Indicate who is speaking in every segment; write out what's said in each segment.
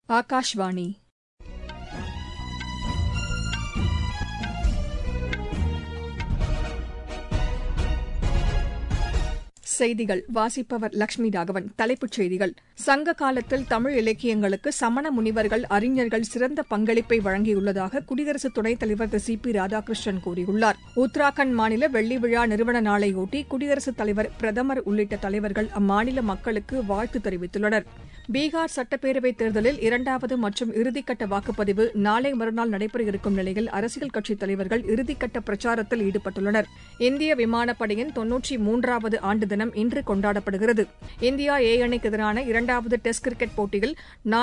Speaker 1: ஆகாஷ்வாணி. செய்திகள் வாசிப்பவர் லட்சுமி ராகவன். தலைப்புச் செய்திகள். சங்க காலத்தில் தமிழ் இலக்கியங்களுக்கு சமண முனிவர்கள், அறிஞர்கள் சிறந்த பங்களிப்பை வழங்கியுள்ளதாக குடியரசு துணைத் தலைவர் திரு சி.பி. ராதாகிருஷ்ணன் கூறியுள்ளார். உத்தராகண்ட் மாநில வெள்ளி விழா நிறுவன நாளையொட்டி குடியரசுத் தலைவர், பிரதமர் உள்ளிட்ட தலைவர்கள் அம்மாநில மக்களுக்கு வாழ்த்து தெரிவித்துள்ளனர். பீகார் சட்டப்பேரவைத் தேர்தலில் இரண்டாவது மற்றும் இறுதிக்கட்ட வாக்குப்பதிவு நாளை மறுநாள் நடைபெற இருக்கும் நிலையில் அரசியல் கட்சித் தலைவர்கள் இறுதிக்கட்ட பிரச்சாரத்தில் ஈடுபட்டுள்ளனர். இந்திய விமானப்படையின் 93வது ஆண்டு தினம் இன்று கொண்டாடப்படுகிறது. இந்தியா ஏ அணிக்கு எதிரான இரண்டாவது டெஸ்ட் கிரிக்கெட் போட்டியில்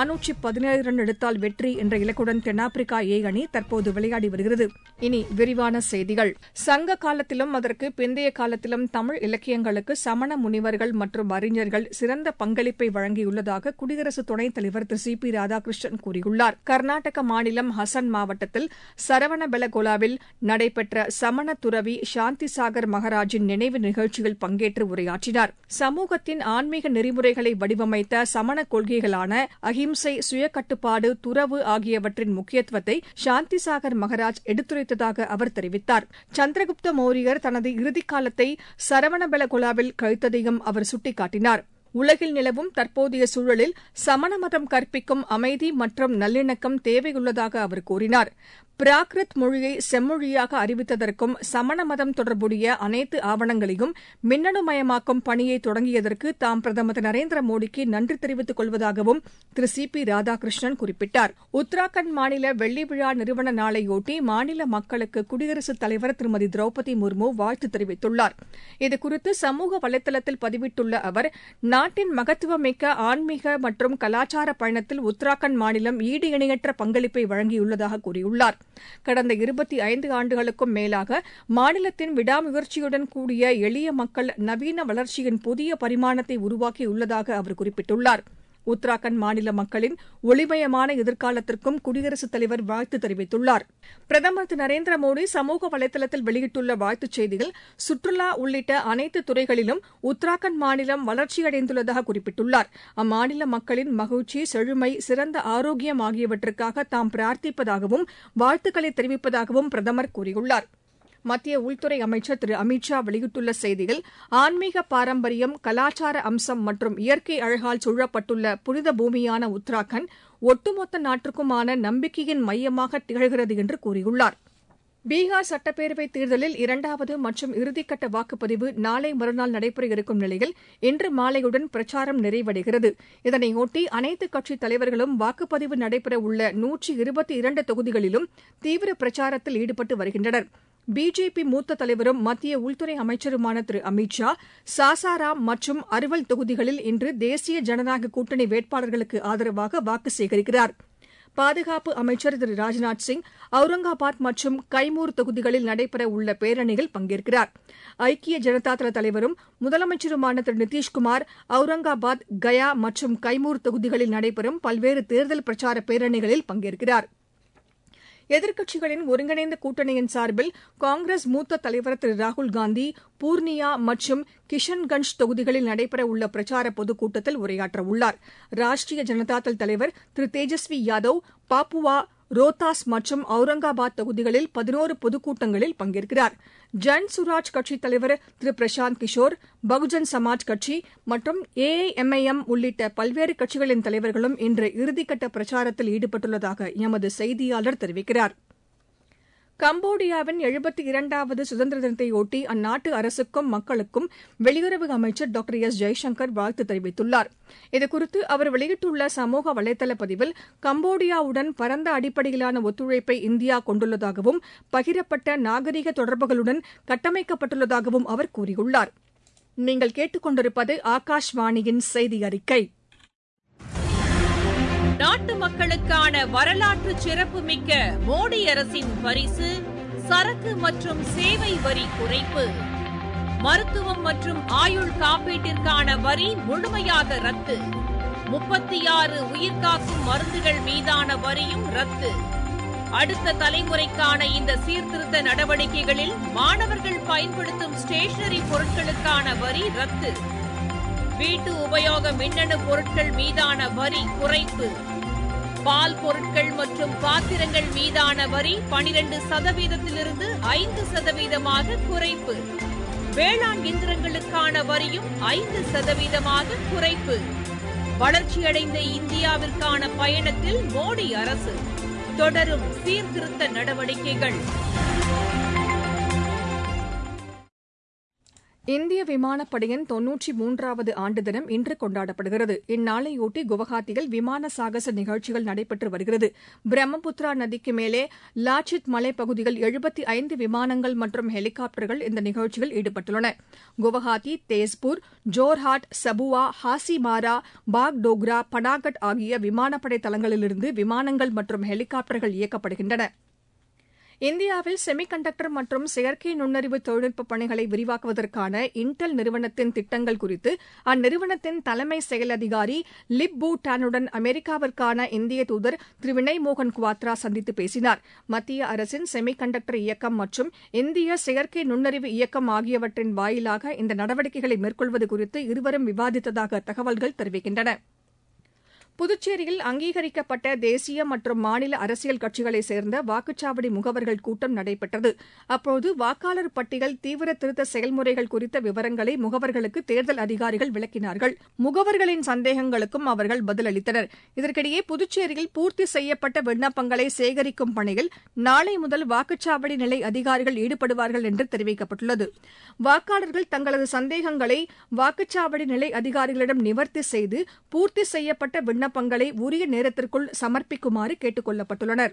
Speaker 1: 417 ரன் எடுத்தால் வெற்றி என்ற இலக்குடன் தென்னாப்பிரிக்கா ஏ அணி தற்போது விளையாடி வருகிறது. இனி விரிவான செய்திகள். சங்க காலத்திலும் அதற்கு பிந்தைய காலத்திலும் தமிழ் இலக்கியங்களுக்கு சமண முனிவர்கள் மற்றும் அறிஞர்கள் சிறந்த பங்களிப்பை வழங்கியுள்ளதாக குடியரசு துணைத் தலைவர் திரு சி பி ராதாகிருஷ்ணன் கூறியுள்ளார். கர்நாடக மாநிலம் ஹசன் மாவட்டத்தில் சரவணபெலகொலாவில் நடைபெற்ற சமண துறவி சாந்தி சாகர் மகராஜின் நினைவு நிகழ்ச்சியில் பங்கேற்று உரையாற்றினார். சமூகத்தின் ஆன்மீக நெறிமுறைகளை வடிவமைத்த சமண கொள்கைகளான அஹிம்சை, சுயக்கட்டுப்பாடு, துறவு ஆகியவற்றின் முக்கியத்துவத்தை சாந்தி சாகர் மகராஜ் எடுத்துரைத்ததாக அவர் தெரிவித்தார். சந்திரகுப்த மௌரியர் தனது இறுதிக்காலத்தை சரவணபெலகொலாவில் கழித்ததையும் அவர் சுட்டிக்காட்டினார். உலகில் நிலவும் தற்போதைய சூழலில் சமண மதம் கற்பிக்கும் அமைதி மற்றும் நல்லிணக்கம் தேவையுள்ளதாக அவர் கூறினார். பிராகிருத் மொழியை செம்மொழியாக அறிவித்ததற்கும் சமண மதம் தொடர்புடைய அனைத்து ஆவணங்களையும் மின்னணுமயமாக்கும் பணியை தொடங்கியதற்கு தாம் பிரதமர் திரு நரேந்திர மோடிக்கு நன்றி தெரிவித்துக் கொள்வதாகவும் திரு சி பி ராதாகிருஷ்ணன் குறிப்பிட்டார். உத்தராகண்ட் மாநில வெள்ளி விழா நிறுவன நாளையொட்டி மாநில மக்களுக்கு குடியரசுத் தலைவர் திருமதி திரௌபதி முர்மு வாழ்த்து தெரிவித்துள்ளார். இதுகுறித்து சமூக வலைதளத்தில் பதிவிட்டுள்ள அவர், நாட்டின் மகத்துவமிக்க ஆன்மீக மற்றும் கலாச்சார பயணத்தில் உத்தராகண்ட் மாநிலம் ஈடு இணையற்ற பங்களிப்பை வழங்கியுள்ளதாக கூறியுள்ளார். கடந்த 25 ஆண்டுகளுக்கும் மேலாக மாநிலத்தின் விடாமுயற்சியுடன் கூடிய எளிய மக்கள் நவீன வளர்ச்சியின் புதிய பரிமாணத்தை உருவாக்கியுள்ளதாக அவர் குறிப்பிட்டுள்ளார். உத்தராகண்ட் மாநில மக்களின் ஒளிமயமான எதிர்காலத்திற்கும் குடியரசுத் தலைவர் வாழ்த்து தெரிவித்துள்ளார். பிரதமர் திரு நரேந்திர மோடி சமூக வலைதளத்தில் வெளியிட்டுள்ள வாழ்த்துச் செய்தியில், சுற்றுலா உள்ளிட்ட அனைத்து துறைகளிலும் உத்தராகண்ட் மாநிலம் வளர்ச்சியடைந்துள்ளதாக குறிப்பிட்டுள்ளார். அம்மாநில மக்களின் மகிழ்ச்சி, செழுமை, சிறந்த ஆரோக்கியம் ஆகியவற்றுக்காக தாம் பிரார்த்திப்பதாகவும் வாழ்த்துக்களை தெரிவிப்பதாகவும் பிரதமர் கூறியுள்ளார். மத்திய உள்துறை அமைச்சர் திரு அமித் ஷா வெளியிட்டுள்ள செய்தியில், ஆன்மீக பாரம்பரியம், கலாச்சார அம்சம் மற்றும் இயற்கை அழகால் சூழப்பட்டுள்ள புனித பூமியான உத்தராகண்ட் ஒட்டுமொத்த நாட்டிற்குமான நம்பிக்கையின் மையமாக திகழ்கிறது என்று கூறியுள்ளார். பீகார் சட்டப்பேரவைத் தேர்தலில் இரண்டாவது மற்றும் இறுதிக்கட்ட வாக்குப்பதிவு நாளை மறுநாள் நடைபெற இருக்கும் நிலையில் இன்று மாலையுடன் பிரச்சாரம் நிறைவடைகிறது. இதனையொட்டி அனைத்துக் கட்சித் தலைவர்களும் வாக்குப்பதிவு நடைபெற உள்ள 122 தொகுதிகளிலும் தீவிர பிரச்சாரத்தில் ஈடுபட்டு வருகின்றனர். பிஜேபி மூத்த தலைவரும் மத்திய உள்துறை அமைச்சருமான திரு அமித் ஷா சாசாராம் மற்றும் அர்வல் தொகுதிகளில் இன்று தேசிய ஜனநாயக கூட்டணி வேட்பாளர்களுக்கு ஆதரவாக வாக்கு சேகரிக்கிறார். பாதுகாப்பு அமைச்சர் திரு ராஜ்நாத் சிங் அவுரங்காபாத் மற்றும் கைமூர் தொகுதிகளில் நடைபெற உள்ள பேரணியில் பங்கேற்கிறார். ஐக்கிய ஜனதாதள தலைவரும் முதலமைச்சருமான திரு நிதிஷ்குமார் அவுரங்காபாத், கயா மற்றும் கைமூர் தொகுதிகளில் நடைபெறும் பல்வேறு தேர்தல் பிரச்சார பேரணிகளில் பங்கேற்கிறார். எதிர்க்கட்சிகளின் ஒருங்கிணைந்த கூட்டணியின் சார்பில் காங்கிரஸ் மூத்த தலைவர் திரு ராகுல்காந்தி பூர்ணியா மற்றும் கிஷன்கஞ்ச் தொகுதிகளில் நடைபெற உள்ள பிரச்சார பொதுக்கூட்டத்தில் உரையாற்றவுள்ளார். ராஷ்டிரிய ஜனதாதள் தலைவர் திரு தேஜஸ்வி யாதவ் பாப்புவா, ரோத்தாஸ் மற்றும் அவுரங்காபாத் தொகுதிகளில் 11 பொதுக்கூட்டங்களில் பங்கேற்கிறார். ஜன் சுராஜ் கட்சித் தலைவர் திரு பிரசாந்த் கிஷோர், பகுஜன் சமாஜ் கட்சி மற்றும் ஏஐஎம்ஐஎம் உள்ளிட்ட பல்வேறு கட்சிகளின் தலைவர்களும் இன்று இறுதிக்கட்ட பிரச்சாரத்தில் ஈடுபட்டுள்ளதாக எமது செய்தியாளர் தெரிவிக்கிறார். கம்போடியாவின் 72வது சுதந்திர தினத்தையொட்டி அந்நாட்டு அரசுக்கும் மக்களுக்கும் வெளியுறவு அமைச்சர் டாக்டர் எஸ் ஜெய்சங்கர் வாழ்த்து தெரிவித்துள்ளார். இதுகுறித்து அவர் வெளியிட்டுள்ள சமூக வலைதள பதிவில், கம்போடியாவுடன் பரந்த அடிப்படையிலான ஒத்துழைப்பை இந்தியா கொண்டுள்ளதாகவும் பகிரப்பட்ட நாகரீக தொடர்புகளுடன் கட்டமைக்கப்பட்டுள்ளதாகவும் அவர் கூறியுள்ளார். நீங்கள் கேட்டுக் கொண்டிருப்பது ஆகாஷ்வாணியின் செய்தி அறிக்கை.
Speaker 2: நாட்டு மக்களுக்கான வரலாற்று சிறப்புமிக்க மோடி அரசின் பரிசு சரக்கு மற்றும் சேவை வரி குறைப்பு. மருத்துவம் மற்றும் ஆயுள் காப்பீட்டிற்கான வரி முழுமையாக ரத்து. 36 உயிர்காக்கும் மருந்துகள் மீதான வரியும் ரத்து. அடுத்த தலைமுறைக்கான இந்த சீர்திருத்த நடவடிக்கைகளில் மாணவர்கள் பயன்படுத்தும் ஸ்டேஷனரி பொருட்களுக்கான வரி ரத்து. வீட்டு உபயோக மின்னணு பொருட்கள் மீதான வரி குறைப்பு. பால் பொருட்கள் மற்றும் பாத்திரங்கள் மீதான வரி 12%-இலிருந்து 5%-ஆக குறைப்பு. வேளாண் இயந்திரங்களுக்கான வரியும் 5%-ஆக குறைப்பு. வளர்ச்சியடைந்த இந்தியாவிற்கான பயணத்தில் மோடி அரசு. தொடரும் சீர்திருத்த நடவடிக்கைகள்.
Speaker 1: இந்திய விமானப்படையின் 93வது ஆண்டு தினம் இன்று கொண்டாடப்படுகிறது. இந்நாளையொட்டி குவஹாத்தியில் விமான சாகச நிகழ்ச்சிகள் நடைபெற்று வருகிறது. பிரம்மபுத்திரா நதிக்கு மேலே லாச்சித் மலைப்பகுதியில் 75 விமானங்கள் மற்றும் ஹெலிகாப்டர்கள் இந்த நிகழ்ச்சியில் ஈடுபட்டுள்ளன. குவஹாத்தி, தேஸ்பூர், ஜோர்ஹாட், சபுவா, ஹாசிமாரா, பாக்டோக்ரா, பனாகட் ஆகிய விமானப்படை தளங்களிலிருந்து விமானங்கள் மற்றும் ஹெலிகாப்டர்கள் இயக்கப்படுகின்றன. இந்தியாவில் செமிகண்டக்டர் மற்றும் செயற்கை நுண்ணறிவு தொழில்நுட்ப பணிகளை விரிவாக்குவதற்கான இன்டெல் நிறுவனத்தின் திட்டங்கள் குறித்து அந்நிறுவனத்தின் தலைமை செயல் அதிகாரி லிப் பூ டானுடன் அமெரிக்காவிற்கான இந்திய தூதர் திரு வினய் மோகன் குவாத்ரா சந்தித்து பேசினார். மத்திய அரசின் செமிகண்டக்டர் இயக்கம் மற்றும் இந்திய செயற்கை நுண்ணறிவு இயக்கம் ஆகியவற்றின் வாயிலாக இந்த நடவடிக்கைகளை மேற்கொள்வது குறித்து இருவரும் விவாதித்ததாக தகவல்கள் தெரிவிக்கின்றன. புதுச்சேரியில் அங்கீகரிக்கப்பட்ட தேசிய மற்றும் மாநில அரசியல் கட்சிகளைச் சேர்ந்த வாக்குச்சாவடி முகவர்கள் கூட்டம் நடைபெற்றது. அப்போது வாக்காளர் பட்டியல் தீவிர திருத்த செயல்முறைகள் குறித்த விவரங்களை முகவர்களுக்கு தேர்தல் அதிகாரிகள் விளக்கினார்கள். முகவர்களின் சந்தேகங்களுக்கும் அவர்கள் பதிலளித்தனர். இதற்கிடையே புதுச்சேரியில் பூர்த்தி செய்யப்பட்ட விண்ணப்பங்களை சேகரிக்கும் பணியில் நாளை முதல் வாக்குச்சாவடி நிலை அதிகாரிகள் ஈடுபடுவார்கள் என்று தெரிவிக்கப்பட்டுள்ளது. வாக்காளர்கள் தங்களது சந்தேகங்களை வாக்குச்சாவடி நிலை அதிகாரிகளிடம் நிவர்த்தி செய்து பூர்த்தி செய்யப்பட்ட விண்ணப்பங்களை உரிய நேரத்திற்குள் சமர்ப்பிக்குமாறு கேட்டுக் கொள்ளப்பட்டுள்ளனர்.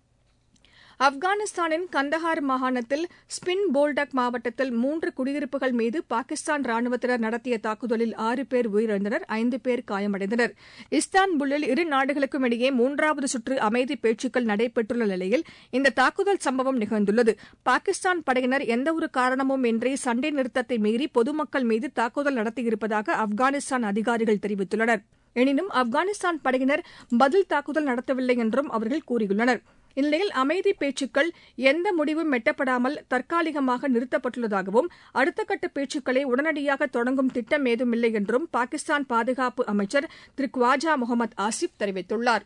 Speaker 1: ஆப்கானிஸ்தானின் கந்தஹார் மாகாணத்தில் ஸ்பின் போல்டக் மாவட்டத்தில் 3 குடியிருப்புகள் மீது பாகிஸ்தான் ராணுவத்தினர் நடத்திய தாக்குதலில் 6 பேர் உயிரிழந்தனர், 5 பேர் காயமடைந்தனர். இஸ்தான்புல்லில் இரு நாடுகளுக்கும் இடையே 3வது சுற்று அமைதி பேச்சுக்கள் நடைபெற்றுள்ள நிலையில் இந்த தாக்குதல் சம்பவம் நிகழ்ந்துள்ளது. பாகிஸ்தான் படையினர் எந்தவொரு காரணமும் இன்றி சண்டை நிறுத்தத்தை மீறி பொதுமக்கள் மீது தாக்குதல் நடத்தியிருப்பதாக ஆப்கானிஸ்தான் அதிகாரிகள் தெரிவித்துள்ளனர். எனினும் ஆப்கானிஸ்தான் படையினர் பதில் தாக்குதல் நடத்தவில்லை என்றும் அவர்கள் கூறியுள்ளனர். இந்நிலையில் அமைதி பேச்சுக்கள் எந்த முடிவும் எட்டப்படாமல் தற்காலிகமாக நிறுத்தப்பட்டுள்ளதாகவும் அடுத்த கட்ட பேச்சுக்களை உடனடியாக தொடங்கும் திட்டம் ஏதுமில்லை என்றும் பாகிஸ்தான் பாதுகாப்பு அமைச்சர் திரு க்வாஜா முகமது ஆசிப் தெரிவித்துள்ளார்.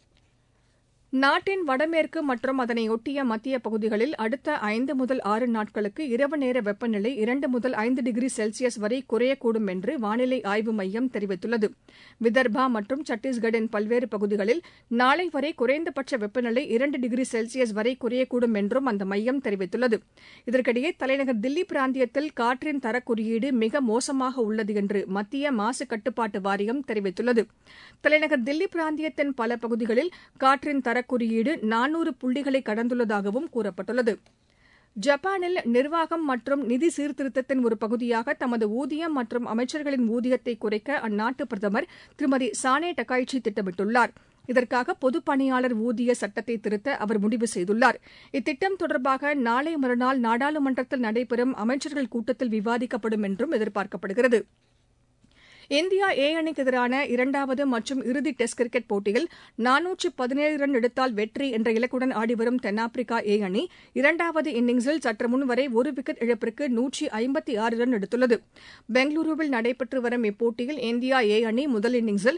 Speaker 1: நாட்டின் வடமேற்கு மற்றும் அதனையொட்டிய மத்திய பகுதிகளில் அடுத்த 5 முதல் 6 நாட்களுக்கு இரவு நேர வெப்பநிலை 2 முதல் 5 டிகிரி செல்சியஸ் வரை குறையக்கூடும் என்று வானிலை ஆய்வு மையம் தெரிவித்துள்ளது. விதர்பா மற்றும் சத்தீஸ்கட்டின் பல்வேறு பகுதிகளில் நாளை வரை குறைந்தபட்ச வெப்பநிலை 2 டிகிரி செல்சியஸ் வரை குறையக்கூடும் என்றும் அந்த மையம் தெரிவித்துள்ளது. இதற்கிடையே தலைநகர் தில்லி பிராந்தியத்தில் காற்றின் தரக்குறியீடு மிக மோசமாக உள்ளது என்று மத்திய மாசு கட்டுப்பாட்டு வாரியம் தெரிவித்துள்ளது. தலைநகர் தில்லி பிராந்தியத்தின் பல பகுதிகளில் காற்றின் குறியீடு 400 புள்ளிகளை கடந்துள்ளதாகவும் கூறப்பட்டுள்ளது. ஜப்பானில் நிர்வாகம் மற்றும் நிதி சீர்திருத்தத்தின் ஒரு பகுதியாக தமது ஊதியம் மற்றும் அமைச்சர்களின் ஊதியத்தை குறைக்க அந்நாட்டு பிரதமர் திருமதி சானே டக்காய்ச்சி திட்டமிட்டுள்ளார். இதற்காக பொதுப் பணியாளர் ஊதிய சட்டத்தை திருத்த அவர் முடிவு செய்துள்ளார். இத்திட்டம் தொடர்பாக நாளை மறுநாள் நாடாளுமன்றத்தில் நடைபெறும் அமைச்சர்கள் கூட்டத்தில் விவாதிக்கப்படும் என்றும் எதிர்பார்க்கப்படுகிறது. இந்தியா ஏ அணிக்கு எதிரான 2வது மற்றும் இறுதி டெஸ்ட் கிரிக்கெட் போட்டியில் 417 ரன் எடுத்தால் வெற்றி என்ற இலக்குடன் ஆடிவரும் தென்னாப்பிரிக்கா ஏ அணி 2வது இன்னிங்ஸில் சற்று முன் வரை 1 விக்கெட் இழப்பிற்கு 156 ரன் எடுத்துள்ளது. பெங்களூருவில் நடைபெற்று வரும் இப்போட்டியில் இந்தியா ஏ அணி முதல் இன்னிங்ஸில்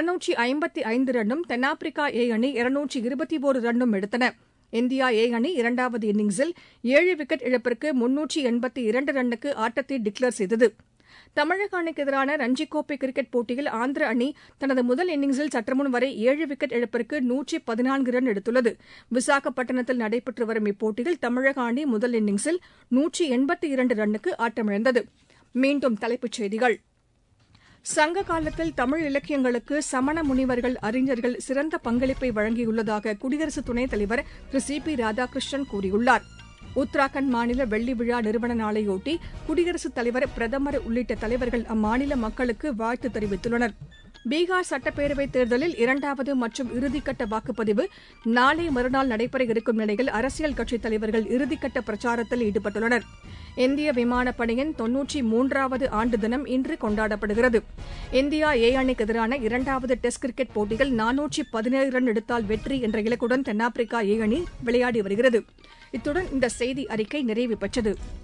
Speaker 1: 255 ரன்னும் தென்னாப்பிரிக்கா ஏ அணி 221 ரன்னும் எடுத்தன. இந்தியா ஏ அணி 2வது இன்னிங்ஸில் 7 விக்கெட் இழப்பிற்கு 382 ரன்னுக்கு ஆட்டத்தை டிக்ளேர் செய்தது. தமிழக அணிக்கு எதிரான ரஞ்சிக் கோப்பை கிரிக்கெட் போட்டியில் ஆந்திர அணி தனது முதல் இன்னிங்ஸில் சற்றுமுன் வரை 7 விக்கெட் இழப்பிற்கு 114 ரன் எடுத்துள்ளது. விசாகப்பட்டினத்தில் நடைபெற்று வரும் இப்போட்டியில் தமிழக அணி முதல் இன்னிங்ஸில் 182 ரன்னுக்கு ஆட்டமிழந்தது. மீண்டும் தலைப்புச் செய்திகள். சங்க காலத்தில் தமிழ் இலக்கியங்களுக்கு சமண முனிவர்கள், அறிஞர்கள் சிறந்த பங்களிப்பை வழங்கியுள்ளதாக குடியரசு துணைத் தலைவர் திரு சி.பி. ராதாகிருஷ்ணன் கூறியுள்ளார். உத்தராகண்ட் மாநில வெள்ளி விழா நிறுவன நாளையொட்டி குடியரசுத் தலைவர், பிரதமர் உள்ளிட்ட தலைவர்கள் அம்மாநில மக்களுக்கு வாழ்த்து தெரிவித்துள்ளனர். பீகார் சட்டப்பேரவைத் தேர்தலில் 2வது மற்றும் இறுதிக்கட்ட வாக்குப்பதிவு நாளை மறுநாள் நடைபெற இருக்கும் நிலையில் அரசியல் கட்சித் தலைவர்கள் இறுதிக்கட்ட பிரச்சாரத்தில் ஈடுபட்டுள்ளனர். இந்திய விமானப்படையின் 93வது ஆண்டு தினம் இன்று கொண்டாடப்படுகிறது. இந்தியா ஏ அணிக்கு எதிரான 2வது டெஸ்ட் கிரிக்கெட் போட்டியில் 417 ரன் எடுத்தால் வெற்றி என்ற இலக்குடன் தென்னாப்பிரிக்கா ஏ அணி விளையாடி வருகிறது. இத்துடன் இந்த செய்தி அறிக்கை நிறைவு பெற்றது.